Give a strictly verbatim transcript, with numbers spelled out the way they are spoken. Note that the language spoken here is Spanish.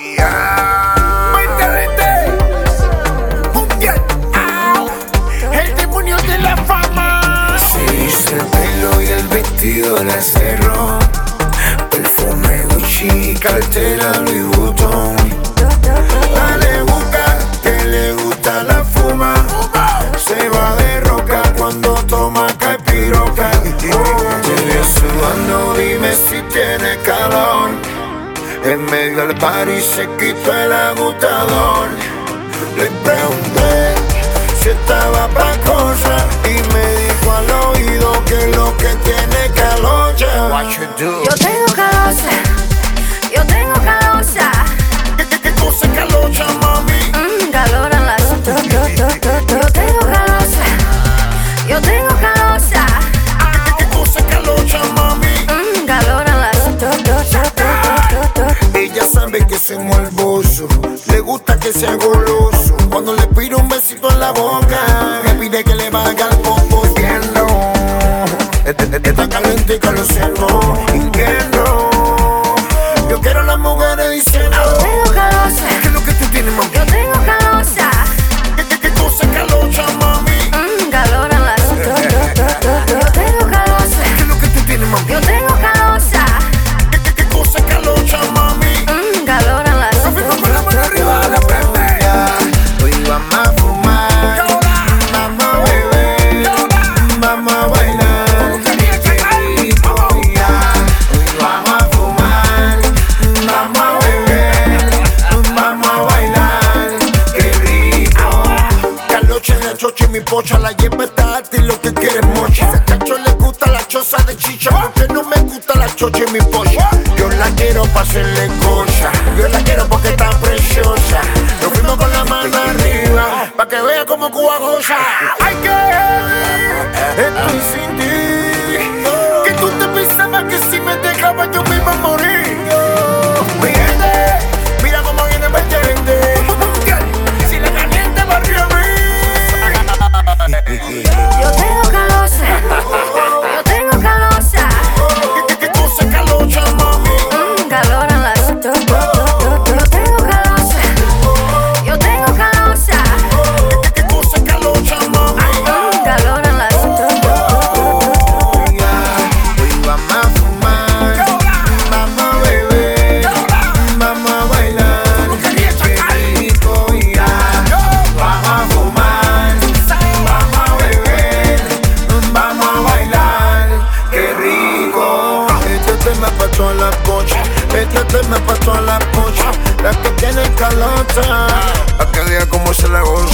Yeah. Vente, mundial. Ah. El demonio de la fama. Se hizo el pelo y el vestido la cerró. Perfume Gucci, cartera Louis Vuitton. Dale busca, que le gusta la fuma. Se va de roca cuando toma capiroca. Te veo sudando, dime si tiene calor. En medio del party se quitó el agotador. Le pregunté si estaba pa' cosas y me dijo al oído que lo que tiene calor ya. What you do? Yo tengo calocha, yo tengo calocha. ¿Qué, qué, qué cosa es calocha, mami? Mmm, calor en las. Yo tengo calocha, yo tengo calocha. ¿Qué, qué, qué cosa es calocha, mami? Mmm, calor en las. Ella sabe que soy morboso, le gusta que sea goloso. Cuando le pido un besito en la boca, me pide que le vaya al popo. Entiendo, está caliente y calociendo. Entiendo, yo quiero a las mujeres diciendo: Yo tengo calocha, ¿qué es lo que tú tienes, mami? yo tengo calocha. ¿Qué, qué, qué cosa es calocha, mami? Mmm, calor en las. Yo tengo calocha, ¿Qué es lo que tú tienes, mami? yo tengo calocha. ¿Qué, qué, qué cosa es calocha, mami? Mmm, calor en las. Firma con la mano arriba, la prende. Hoy vamos a fumar, vamos a beber, vamos a bailar. Qué rico, ya. Hoy vamos a fumar, vamos a beber, vamos a bailar. Qué rico. Caloche en la chocha y mi pocha, la lleva está alta y lo que quiere es mocha. A Cacho le gusta la choza de chicha, porque no me gusta la chocha y mi pocha. Yo la quiero pa' hacerle cosa, yo la quiero porque está preciosa. Nos fuimos con la mano arriba, pa' que vea como Cuba goza. Ay, que estoy sin ti, que tú te pensabas que si me dejaba yo me iba a morir. Miente, mira cómo viene el vertiente. Si la caliente barrio a mí. Yo tengo calocha, yo tengo calocha. ¿Qué, qué, qué cosa es calocha, mami? Mmm, calor en las. Yo tengo calocha, yo tengo calocha. ¿Qué, qué cosa es calocha, mami? Mmm, calor en las. Hoy vamos a fumar, vamos a beber, vamos a bailar. Qué rico, ya. Vamos a fumar, vamos a beber, vamos a bailar. Qué rico. Este tema pa' todas las pochas, este tema pa' todas las pochas, las que tienen calota, pa' que diga cómo se la goza.